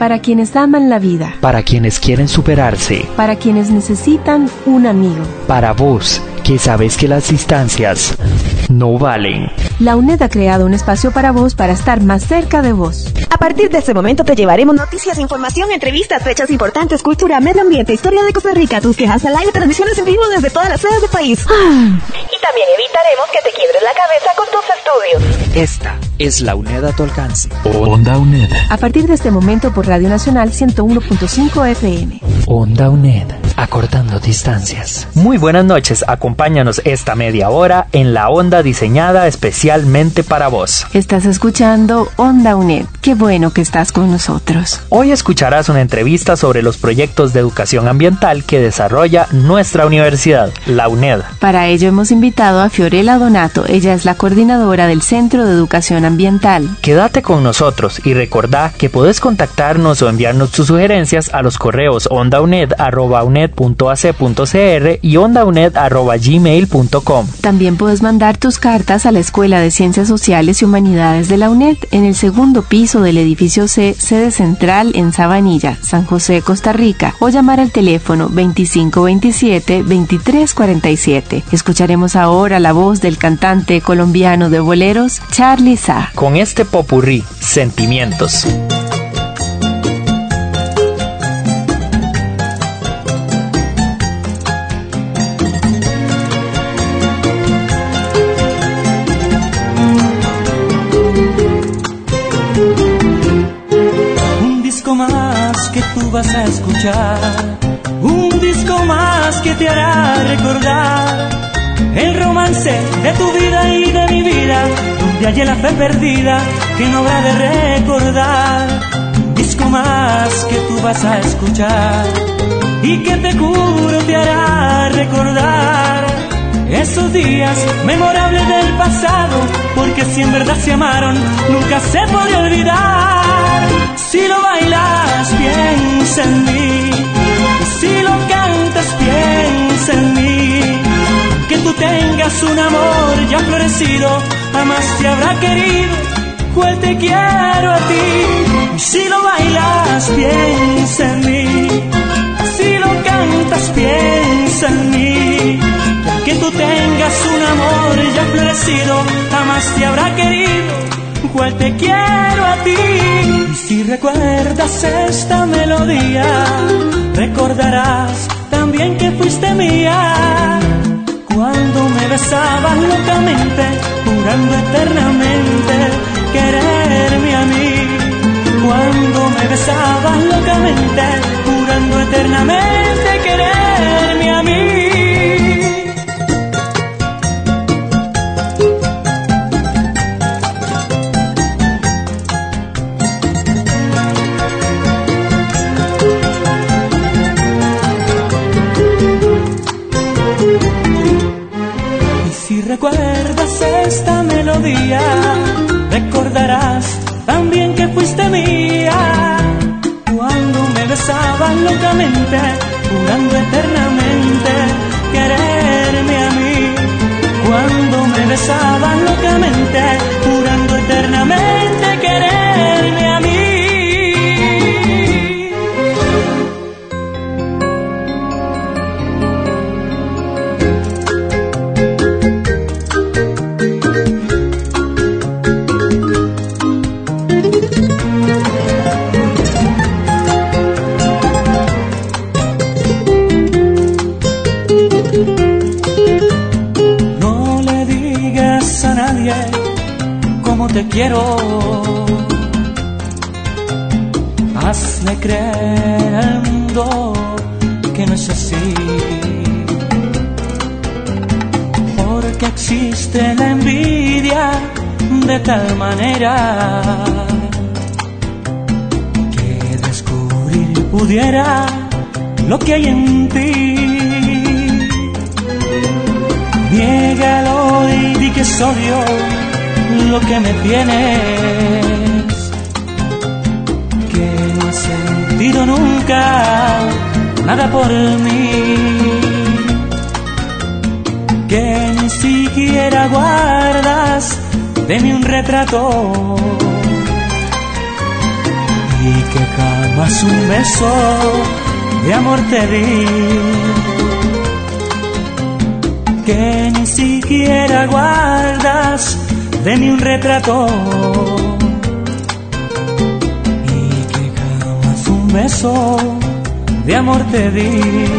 Para quienes aman la vida. Para quienes quieren superarse. Para quienes necesitan un amigo. Para vos, que sabes que las distancias no valen. La UNED ha creado un espacio para vos para estar más cerca de vos. A partir de este momento te llevaremos noticias, información, entrevistas, fechas importantes, cultura, medio ambiente, historia de Costa Rica, tus quejas al aire, transmisiones en vivo desde todas las sedes del país. Y también evitaremos que te quiebres la cabeza con tus estudios. Esta es la UNED a tu alcance. Onda UNED. A partir de este momento por Radio Nacional 101.5 FM. Onda UNED, acortando distancias. Muy buenas noches, acompáñanos esta media hora en la onda diseñada especialmente para vos. Estás escuchando Onda UNED, qué bueno que estás con nosotros. Hoy escucharás una entrevista sobre los proyectos de educación ambiental que desarrolla nuestra universidad, la UNED. Para ello hemos invitado a Fiorella Donato, ella es la coordinadora del Centro de Educación Ambiental. Quédate con nosotros y recordá que podés contactarnos o enviarnos tus sugerencias a los correos ondauned@uned.ac.cr y ondauned@gmail.com. También puedes mandar tus cartas a la Escuela de Ciencias Sociales y Humanidades de la UNED en el segundo piso del edificio C, sede central en Sabanilla, San José, Costa Rica, o llamar al teléfono 2527-2347. Escucharemos ahora la voz del cantante colombiano de boleros, Charly Sa. Con este popurrí, Sentimientos. Vas a escuchar un disco más que te hará recordar el romance de tu vida y de mi vida, donde hallé la fe perdida que no habrá de recordar. Un disco más que tú vas a escuchar y que te juro te hará recordar esos días memorables del pasado, porque si en verdad se amaron nunca se podrá olvidar. Si lo bailas, piensa en mí. Y si lo cantas, piensa en mí. Que tú tengas un amor ya florecido, jamás te habrá querido cual te quiero a ti. Y si lo bailas, piensa en mí. Si lo cantas, piensa en mí. Que tú tengas un amor ya florecido, jamás te habrá querido cual te quiero a ti. Y si recuerdas esta melodía, recordarás también que fuiste mía. Cuando me besabas locamente, jurando eternamente quererme a mí. Cuando me besabas locamente, jurando eternamente quererme a mí. Recuerdas esta melodía, recordarás también que fuiste mía. Cuando me besabas locamente, jurando eternamente quererme a mí. Cuando me besabas locamente, jurando eternamente quererme a mí. Te quiero, hazle creer al mundo que no es así, porque existe la envidia de tal manera que descubrir pudiera lo que hay en ti. Niégalo y di que es odio lo que me tienes, que no has sentido nunca nada por mí, que ni siquiera guardas de mí un retrato, y que jamás un beso de amor te di, que ni siquiera guardas de mí un retrato, y que jamás un beso de amor te di.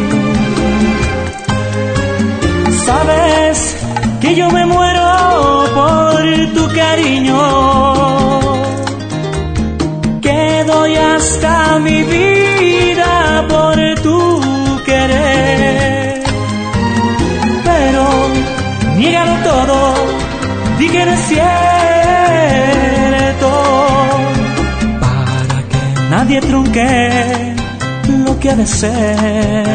Sabes que yo me muero por tu cariño, que doy hasta mi vida por tu querer, pero niégalo todo, di que no es cierto, para que nadie trunque lo que ha de ser.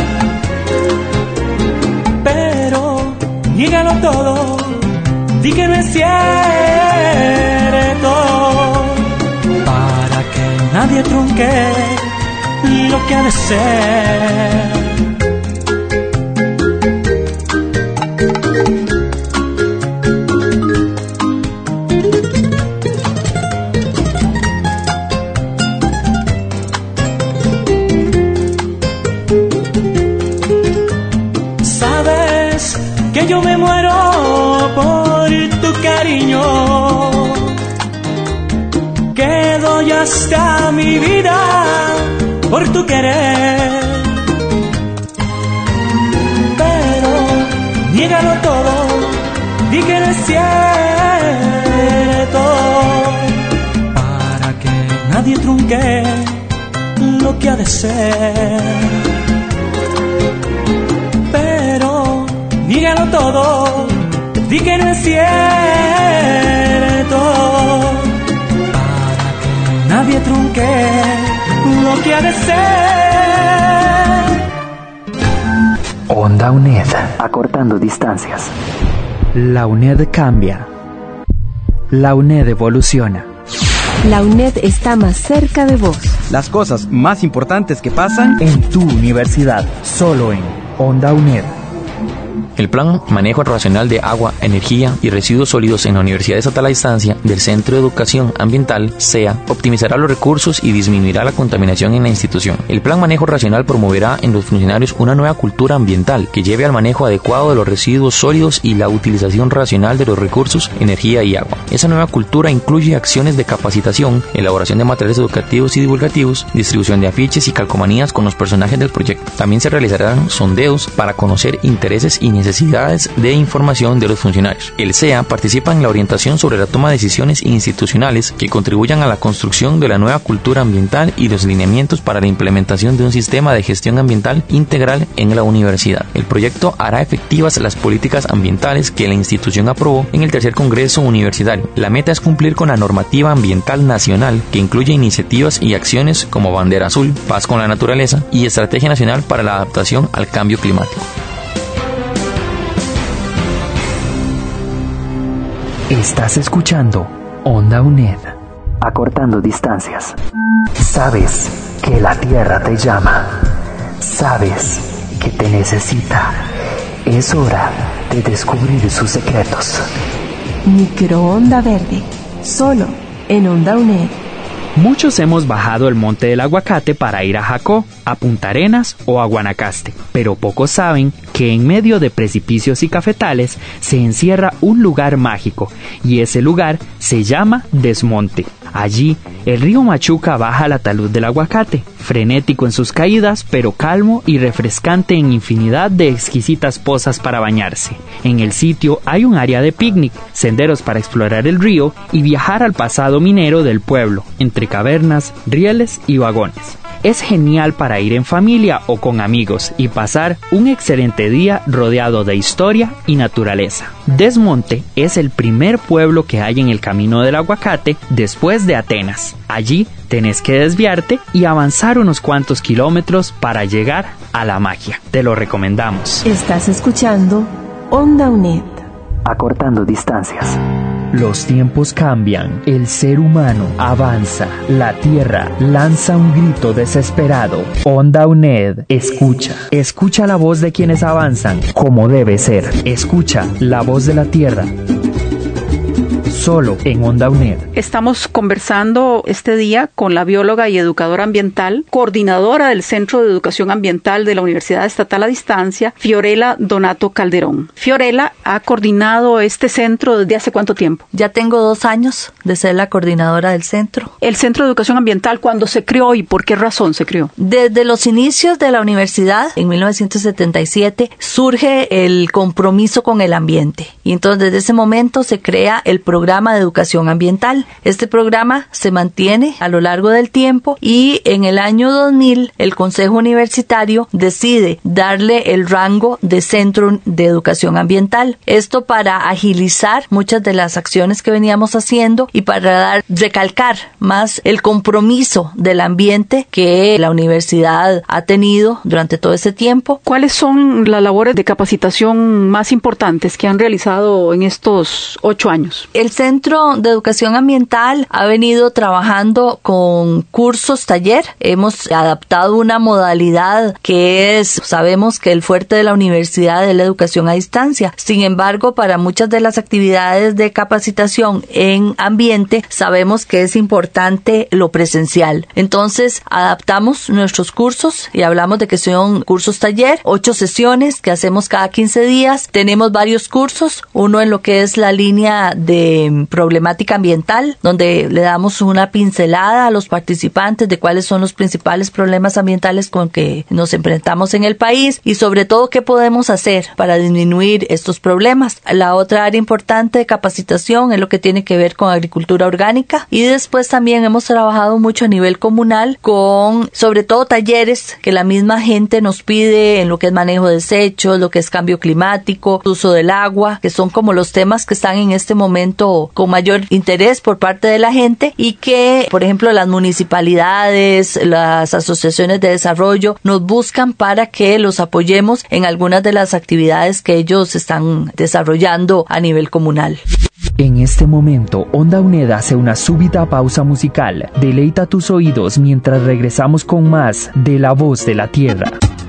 Pero niégalo todo, di que no es cierto, para que nadie trunque lo que ha de ser. Yo me muero por tu cariño, que doy hasta mi vida por tu querer, pero niégalo todo, di que no es cierto, para que nadie trunque lo que ha de ser. Dígalo todo, di que no es cierto, para que nadie trunque lo que ha de ser. Onda UNED, acortando distancias. La UNED cambia. La UNED evoluciona. La UNED está más cerca de vos. Las cosas más importantes que pasan en tu universidad, solo en Onda UNED. El Plan Manejo Racional de Agua, Energía y Residuos Sólidos en la Universidad Estatal a Distancia del Centro de Educación Ambiental, CEA, optimizará los recursos y disminuirá la contaminación en la institución. El Plan Manejo Racional promoverá en los funcionarios una nueva cultura ambiental que lleve al manejo adecuado de los residuos sólidos y la utilización racional de los recursos, energía y agua. Esa nueva cultura incluye acciones de capacitación, elaboración de materiales educativos y divulgativos, distribución de afiches y calcomanías con los personajes del proyecto. También se realizarán sondeos para conocer intereses y necesidades de información de los funcionarios. El CEA participa en la orientación sobre la toma de decisiones institucionales que contribuyan a la construcción de la nueva cultura ambiental y los lineamientos para la implementación de un sistema de gestión ambiental integral en la universidad. El proyecto hará efectivas las políticas ambientales que la institución aprobó en el tercer Congreso Universitario. La meta es cumplir con la normativa ambiental nacional que incluye iniciativas y acciones como Bandera Azul, Paz con la Naturaleza y Estrategia Nacional para la Adaptación al Cambio Climático. Estás escuchando Onda UNED, acortando distancias. Sabes que la Tierra te llama. Sabes que te necesita. Es hora de descubrir sus secretos. Microonda verde, solo en Onda UNED. Muchos hemos bajado el Monte del Aguacate para ir a Jacó, a Punta Arenas o a Guanacaste, pero pocos saben que en medio de precipicios y cafetales se encierra un lugar mágico, y ese lugar se llama Desmonte. Allí, el río Machuca baja la talud del aguacate, frenético en sus caídas, pero calmo y refrescante en infinidad de exquisitas pozas para bañarse. En el sitio hay un área de picnic, senderos para explorar el río y viajar al pasado minero del pueblo, entre cavernas, rieles y vagones. Es genial para ir en familia o con amigos y pasar un excelente día rodeado de historia y naturaleza. Desmonte es el primer pueblo que hay en el Camino del Aguacate después de Atenas. Allí tenés que desviarte y avanzar unos cuantos kilómetros para llegar a la magia. Te lo recomendamos. Estás escuchando Onda UNED, acortando distancias. Los tiempos cambian, el ser humano avanza, la tierra lanza un grito desesperado. Onda UNED, escucha la voz de quienes avanzan, como debe ser. Escucha la voz de la tierra. solo en Onda UNED. Estamos conversando este día con la bióloga y educadora ambiental, coordinadora del Centro de Educación Ambiental de la Universidad Estatal a Distancia, Fiorella Donato Calderón. Fiorella ha coordinado este centro ¿desde hace cuánto tiempo? Ya tengo 2 años de ser la coordinadora del centro. El Centro de Educación Ambiental, ¿cuándo se creó y por qué razón se creó? Desde los inicios de la universidad, en 1977, surge el compromiso con el ambiente. Y entonces desde ese momento se crea el programa de educación ambiental. Este programa se mantiene a lo largo del tiempo y en el año 2000 el Consejo Universitario decide darle el rango de Centro de Educación Ambiental. Esto para agilizar muchas de las acciones que veníamos haciendo y para recalcar más el compromiso del ambiente que la universidad ha tenido durante todo ese tiempo. ¿Cuáles son las labores de capacitación más importantes que han realizado en estos 8 años? El Centro de Educación Ambiental ha venido trabajando con cursos taller. Hemos adaptado una modalidad que sabemos que el fuerte de la universidad es la educación a distancia. Sin embargo, para muchas de las actividades de capacitación en ambiente, sabemos que es importante lo presencial. Entonces, adaptamos nuestros cursos y hablamos de que son cursos taller, 8 sesiones que hacemos cada 15 días. Tenemos varios cursos, uno en lo que es la línea de problemática ambiental, donde le damos una pincelada a los participantes de cuáles son los principales problemas ambientales con que nos enfrentamos en el país y sobre todo qué podemos hacer para disminuir estos problemas. La otra área importante de capacitación es lo que tiene que ver con agricultura orgánica y después también hemos trabajado mucho a nivel comunal con sobre todo talleres que la misma gente nos pide en lo que es manejo de desechos, lo que es cambio climático, uso del agua, que son como los temas que están en este momento con mayor interés por parte de la gente y que, por ejemplo, las municipalidades, las asociaciones de desarrollo nos buscan para que los apoyemos en algunas de las actividades que ellos están desarrollando a nivel comunal. En este momento, Onda UNED hace una súbita pausa musical. Deleita tus oídos mientras regresamos con más de La Voz de la Tierra.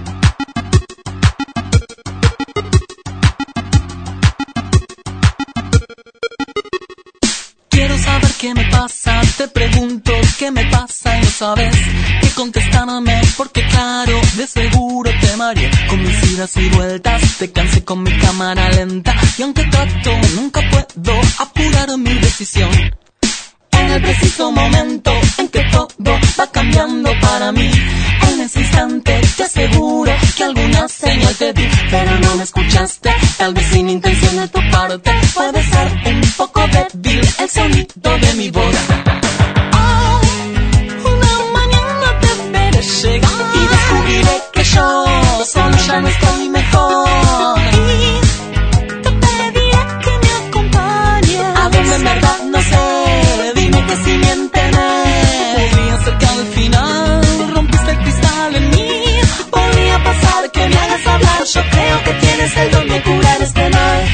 Quiero saber qué me pasa, te pregunto qué me pasa y no sabes qué contestarme, porque claro, de seguro te mareé con mis idas y vueltas, te cansé con mi cámara lenta y aunque trato nunca puedo apurar mi decisión. En el preciso momento en que todo va cambiando para mí, en ese instante te aseguro que alguna señal te di, pero no me escuchaste, tal vez sin intención de tu parte, puede ser un poco débil el sonido de mi voz. Oh, una mañana te veré llegar y descubriré que yo solo ya no estoy mejor. Y te pediré que me acompañes a donde en verdad no sé, dime que si miénteme. Podría ser que al final rompiste el cristal en mí, podría pasar que me hagas hablar, yo creo que tienes el don de curar este mal.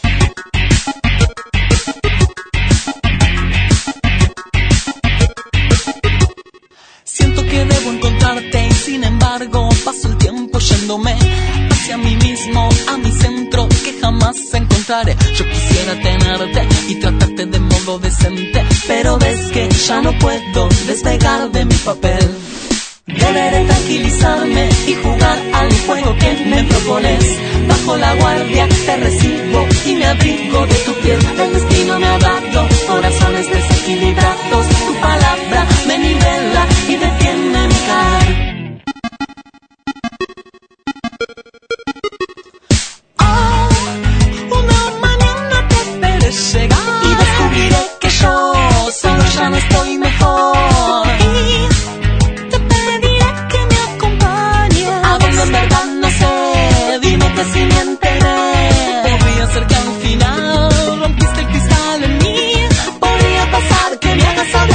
Siento que debo encontrarte y sin embargo paso el tiempo yéndome hacia mí mismo, a mi centro que jamás encontraré. Yo quisiera tenerte y tratarte de modo decente, pero ves que ya no puedo despegar de mi papel. Deberé tranquilizarme y jugar al juego que me propones. Bajo la guardia te recibo y me abrigo de tu piel. El destino me ha dado corazones desequilibrados. Tu palabra me nivela y detiene mi caer. Oh, una mañana te veré llegar y descubriré que yo solo ya no estoy mejor. Y te pediré que me acompañes a donde en verdad no sé, dime que si me enteré. Podría ser que al final rompiste el cristal en mí, podría pasar que me hagas hablar.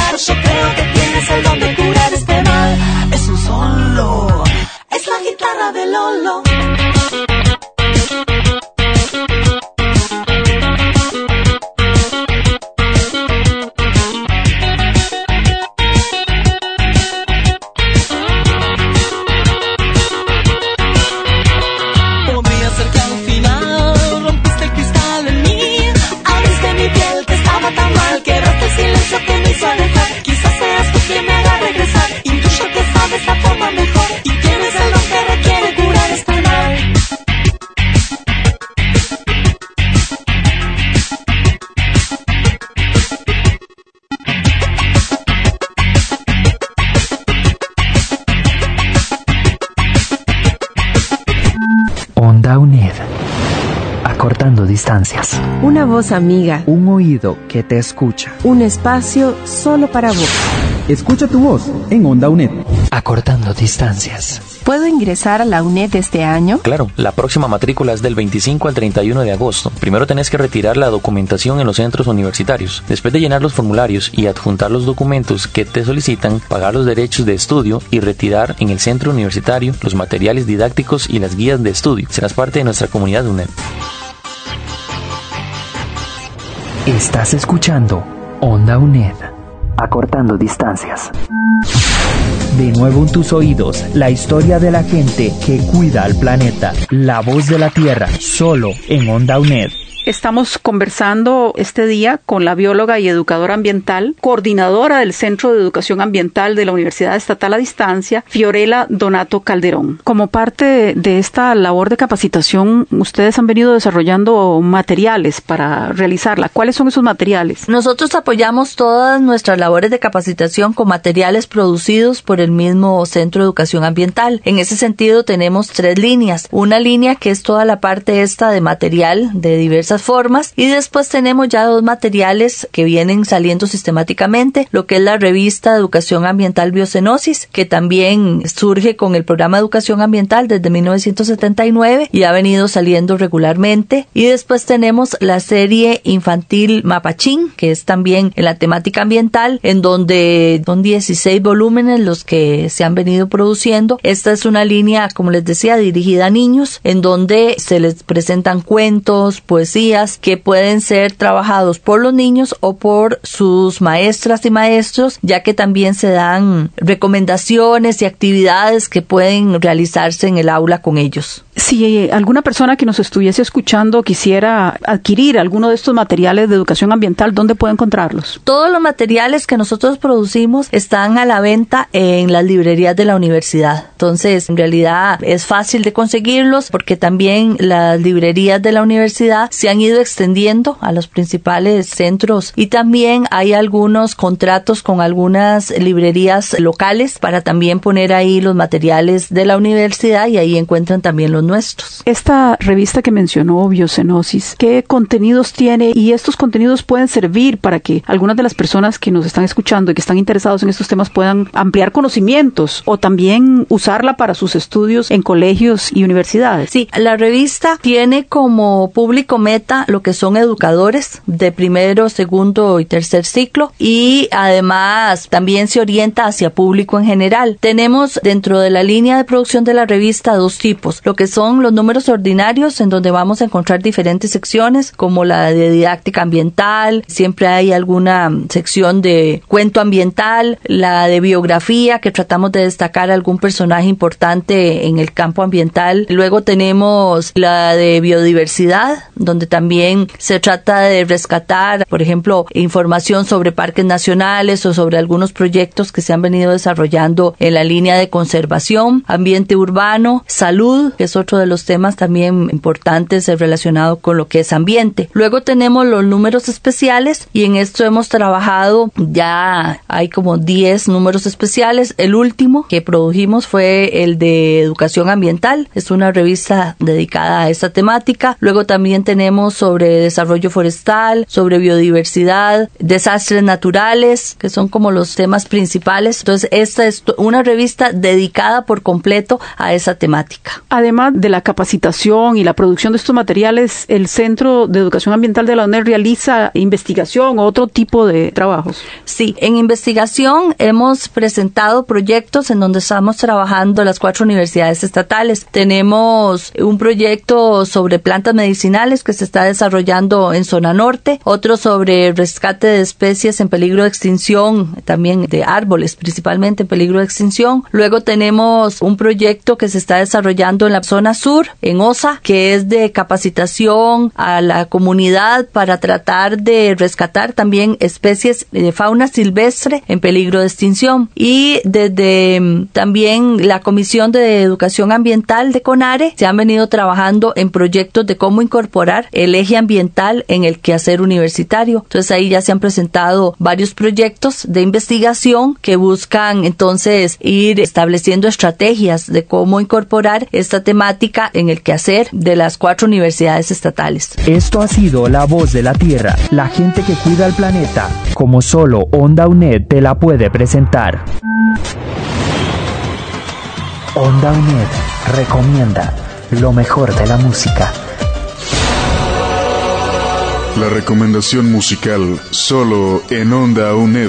distancias. Una voz amiga. Un oído que te escucha. Un espacio solo para vos. Escucha tu voz en Onda UNED. Acortando distancias. ¿Puedo ingresar a la UNED este año? Claro, la próxima matrícula es del 25 al 31 de agosto. Primero tenés que retirar la documentación en los centros universitarios. Después de llenar los formularios y adjuntar los documentos que te solicitan, pagar los derechos de estudio y retirar en el centro universitario los materiales didácticos y las guías de estudio. Serás parte de nuestra comunidad UNED. Estás escuchando Onda UNED. Acortando distancias. De nuevo en tus oídos, la historia de la gente que cuida al planeta. La voz de la Tierra, solo en Onda UNED. Estamos conversando este día con la bióloga y educadora ambiental, coordinadora del Centro de Educación Ambiental de la Universidad Estatal a Distancia, Fiorella Donato Calderón. Como parte de esta labor de capacitación, ustedes han venido desarrollando materiales para realizarla. ¿Cuáles son esos materiales? Nosotros apoyamos todas nuestras labores de capacitación con materiales producidos por el mismo Centro de Educación Ambiental. En ese sentido tenemos 3 líneas. Una línea que es toda la parte esta de material de diversas formas, y después tenemos ya 2 materiales que vienen saliendo sistemáticamente, lo que es la revista Educación Ambiental Biocenosis, que también surge con el programa de Educación Ambiental desde 1979 y ha venido saliendo regularmente, y después tenemos la serie infantil Mapachín, que es también en la temática ambiental, en donde son 16 volúmenes los que se han venido produciendo. Esta es una línea, como les decía, dirigida a niños, en donde se les presentan cuentos, poesía, que pueden ser trabajados por los niños o por sus maestras y maestros, ya que también se dan recomendaciones y actividades que pueden realizarse en el aula con ellos. Si alguna persona que nos estuviese escuchando quisiera adquirir alguno de estos materiales de educación ambiental, ¿dónde puede encontrarlos? Todos los materiales que nosotros producimos están a la venta en las librerías de la universidad. Entonces, en realidad es fácil de conseguirlos porque también las librerías de la universidad se han ido extendiendo a los principales centros, y también hay algunos contratos con algunas librerías locales para también poner ahí los materiales de la universidad, y ahí encuentran también los nuestros. Esta revista que mencionó, Biocenosis, ¿qué contenidos tiene? Y estos contenidos pueden servir para que algunas de las personas que nos están escuchando y que están interesados en estos temas puedan ampliar conocimientos o también usarla para sus estudios en colegios y universidades. Sí, la revista tiene como público meta lo que son educadores de primero, segundo y tercer ciclo, y además también se orienta hacia público en general. Tenemos dentro de la línea de producción de la revista 2 tipos, lo que son los números ordinarios, en donde vamos a encontrar diferentes secciones como la de didáctica ambiental, siempre hay alguna sección de cuento ambiental, la de biografía, que tratamos de destacar algún personaje importante en el campo ambiental. Luego tenemos la de biodiversidad, donde también se trata de rescatar, por ejemplo, información sobre parques nacionales o sobre algunos proyectos que se han venido desarrollando en la línea de conservación, ambiente urbano, salud, que es otro de los temas también importantes relacionado con lo que es ambiente. Luego tenemos los números especiales, y en esto hemos trabajado, ya hay como 10 números especiales. El último que produjimos fue el de educación ambiental, es una revista dedicada a esta temática. Luego también tenemos sobre desarrollo forestal, sobre biodiversidad, desastres naturales, que son como los temas principales. Entonces, esta es una revista dedicada por completo a esa temática. Además de la capacitación y la producción de estos materiales, ¿el Centro de Educación Ambiental de la UNED realiza investigación o otro tipo de trabajos? Sí, en investigación hemos presentado proyectos en donde estamos trabajando las 4 universidades estatales. Tenemos un proyecto sobre plantas medicinales que se está desarrollando en zona norte, otro sobre rescate de especies en peligro de extinción, también de árboles principalmente en peligro de extinción. Luego tenemos un proyecto que se está desarrollando en la zona sur, en OSA, que es de capacitación a la comunidad para tratar de rescatar también especies de fauna silvestre en peligro de extinción. Y desde también la Comisión de Educación Ambiental de CONARE se han venido trabajando en proyectos de cómo incorporar el eje ambiental en el quehacer universitario. Entonces ahí ya se han presentado varios proyectos de investigación que buscan entonces ir estableciendo estrategias de cómo incorporar esta temática sistemática en el quehacer de las 4 universidades estatales. Esto ha sido La Voz de la Tierra, la gente que cuida el planeta, como solo Onda UNED te la puede presentar. Onda UNED recomienda lo mejor de la música. La recomendación musical solo en Onda UNED.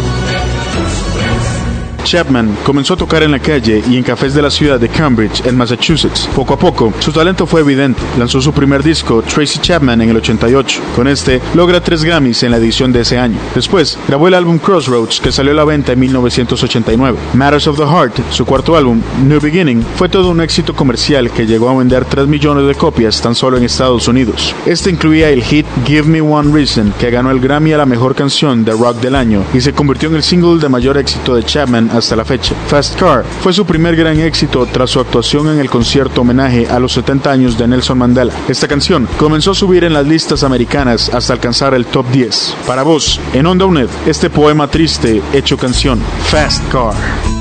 Chapman comenzó a tocar en la calle y en cafés de la ciudad de Cambridge, en Massachusetts. Poco a poco, su talento fue evidente. Lanzó su primer disco, Tracy Chapman, en el 88. Con este, logra 3 Grammys en la edición de ese año. Después, grabó el álbum Crossroads, que salió a la venta en 1989. Matters of the Heart, su cuarto álbum, New Beginning, fue todo un éxito comercial que llegó a vender 3 millones de copias tan solo en Estados Unidos. Este incluía el hit Give Me One Reason, que ganó el Grammy a la mejor canción de rock del año y se convirtió en el single de mayor éxito de Chapman hasta la fecha. Fast Car fue su primer gran éxito tras su actuación en el concierto homenaje a los 70 años de Nelson Mandela. Esta canción comenzó a subir en las listas americanas hasta alcanzar el top 10. Para vos, en Onda UNED, este poema triste hecho canción, Fast Car.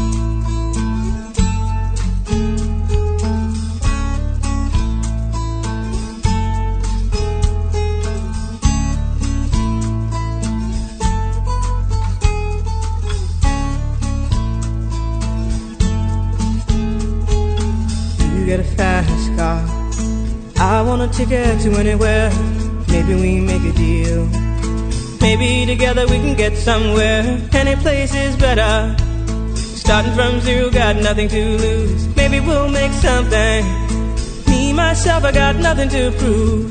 Get a fast car. I want a ticket to anywhere. Maybe we make a deal. Maybe together we can get somewhere. Any place is better. Starting from zero, got nothing to lose. Maybe we'll make something. Me, myself, I got nothing to prove.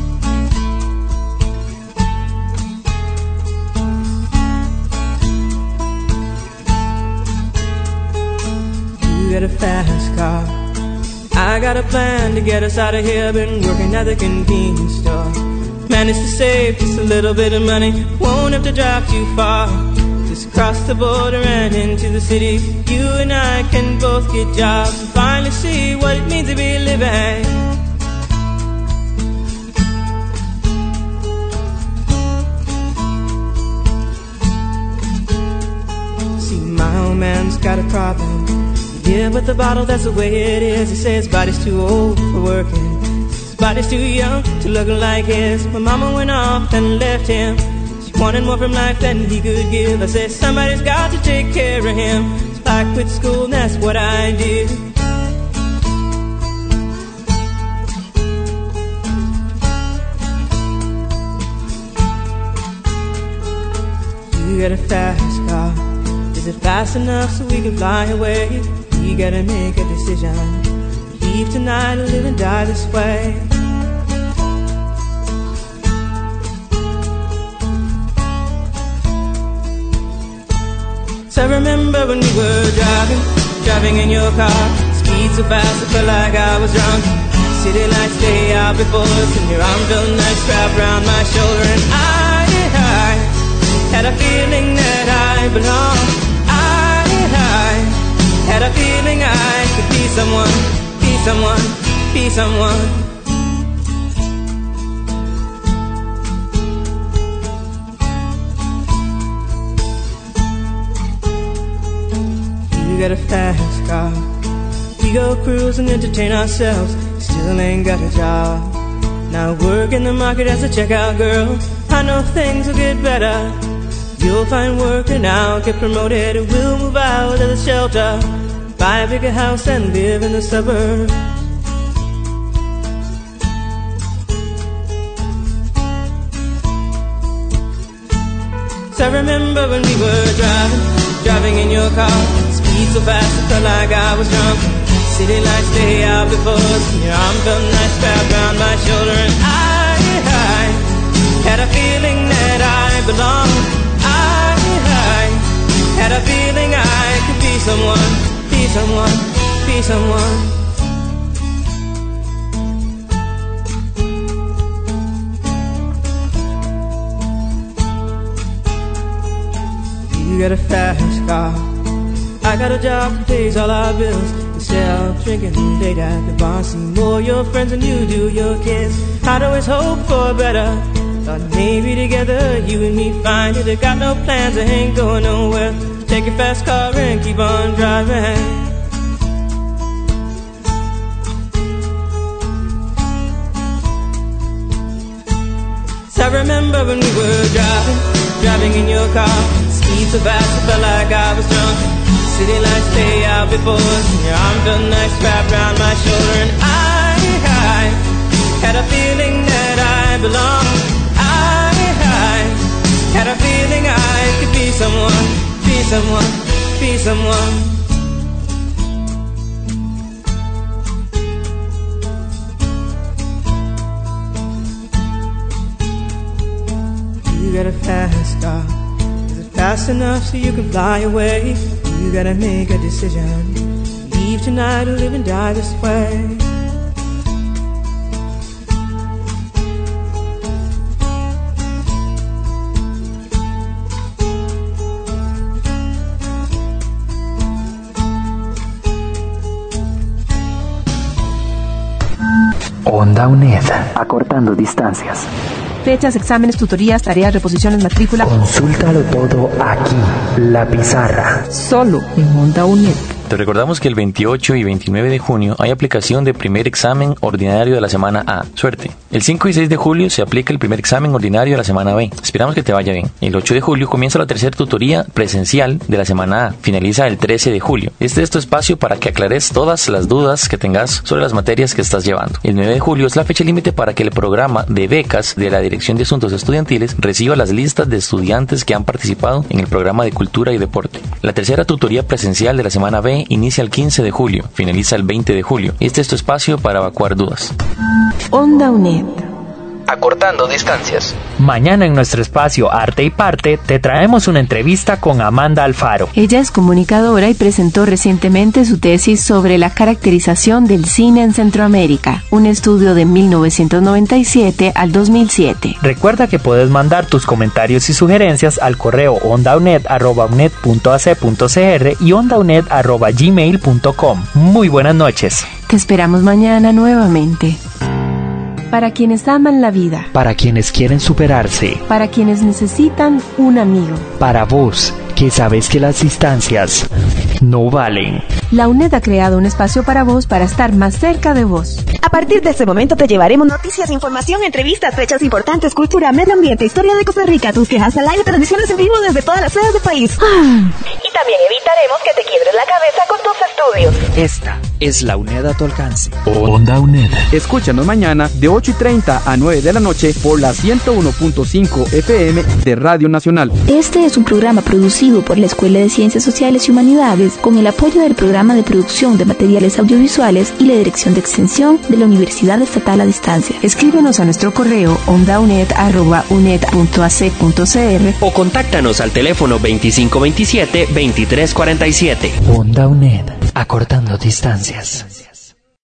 You get a fast car. I got a plan to get us out of here. Been working at the convenience store. Managed to save just a little bit of money. Won't have to drive too far. Just cross the border and into the city. You and I can both get jobs and finally see what it means to be living. See, my old man's got a problem. Yeah, but the bottle, that's the way it is. He says his body's too old for working. His body's too young to look like his. My mama went off and left him. She wanted more from life than he could give. I said, somebody's got to take care of him. So I quit school and that's what I did. You got a fast car. Is it fast enough so we can fly away? You gotta make a decision. Leave tonight or live and die this way. So I remember when we were driving in your car. Speed so fast I felt like I was drunk. City lights stay out before us, and your arm felt nice wrapped around my shoulder. And I had a feeling that I belonged. I had a feeling I could be someone, be someone, be someone. You got a fast car. We go cruise and entertain ourselves. Still ain't got a job. Now work in the market as a checkout girl. I know things will get better. You'll find work and I'll get promoted. And we'll move out of the shelter, buy a bigger house and live in the suburbs. So I remember when we were driving in your car. Speed so fast it felt like I was drunk. City lights stay out before us, and your arm felt nice wrapped around my shoulder. And I had a feeling that I belonged. I had a feeling I could be someone, be someone, be someone. You got a fast car. I got a job that pays all our bills. Instead of drinking late at the bar, see more your friends than you do your kids. I'd always hope for better. Thought maybe together you and me find it. I got no plans, I ain't going nowhere. Take your fast car and keep on driving. remember when we were driving in your car. Speed so fast, I felt like I was drunk. City lights lay out before us, and your arm felt nice wrapped around my shoulder. And I had a feeling that I belonged. I had a feeling I could be someone, be someone, be someone. You got a fast car. Is it fast enough so you can fly away? You gotta make a decision. Leave tonight or live and die this way. Onda UNED. Acortando distancias. Fechas, exámenes, tutorías, tareas, reposiciones, matrícula. Consúltalo todo aquí. La pizarra. Solo en Onda UNED. Te recordamos que el 28 y 29 de junio hay aplicación de primer examen ordinario de la semana A. Suerte. El 5 y 6 de julio se aplica el primer examen ordinario de la semana B. Esperamos que te vaya bien. El 8 de julio comienza la tercera tutoría presencial de la semana A. Finaliza el 13 de julio. Este es tu espacio para que aclares todas las dudas que tengas sobre las materias que estás llevando. El 9 de julio es la fecha límite para que el programa de becas de la Dirección de Asuntos Estudiantiles reciba las listas de estudiantes que han participado en el programa de Cultura y Deporte. La tercera tutoría presencial de la semana B inicia el 15 de julio, finaliza el 20 de julio. Este es tu espacio para evacuar dudas. Onda UNED. Acortando distancias. Mañana en nuestro espacio Arte y Parte te traemos una entrevista con Amanda Alfaro. Ella es comunicadora y presentó recientemente su tesis sobre la caracterización del cine en Centroamérica, un estudio de 1997 al 2007. Recuerda que puedes mandar tus comentarios y sugerencias al correo ondaunet@unet.ac.cr y ondaunet@gmail.com. Muy buenas noches. Te esperamos mañana nuevamente. Para quienes aman la vida. Para quienes quieren superarse. Para quienes necesitan un amigo. Para vos, que sabes que las distancias no valen. La UNED ha creado un espacio para vos para estar más cerca de vos. A partir de este momento te llevaremos noticias, información, entrevistas, fechas importantes, cultura, medio ambiente, historia de Costa Rica, tus quejas al aire, transmisiones en vivo desde todas las sedes del país. Y también evitaremos que te quiebres la cabeza con tus estudios. Esta es la UNED a tu alcance. Onda UNED. Escúchanos mañana de 8:30 a 9 de la noche por la 101.5 FM de Radio Nacional. Este es un programa producido por la Escuela de Ciencias Sociales y Humanidades con el apoyo del Programa de Producción de Materiales Audiovisuales y la Dirección de Extensión de la Universidad Estatal a Distancia. Escríbenos a nuestro correo ondaunet@unet.ac.cr o contáctanos al teléfono 2527-2347. Onda UNED. Acortando distancias.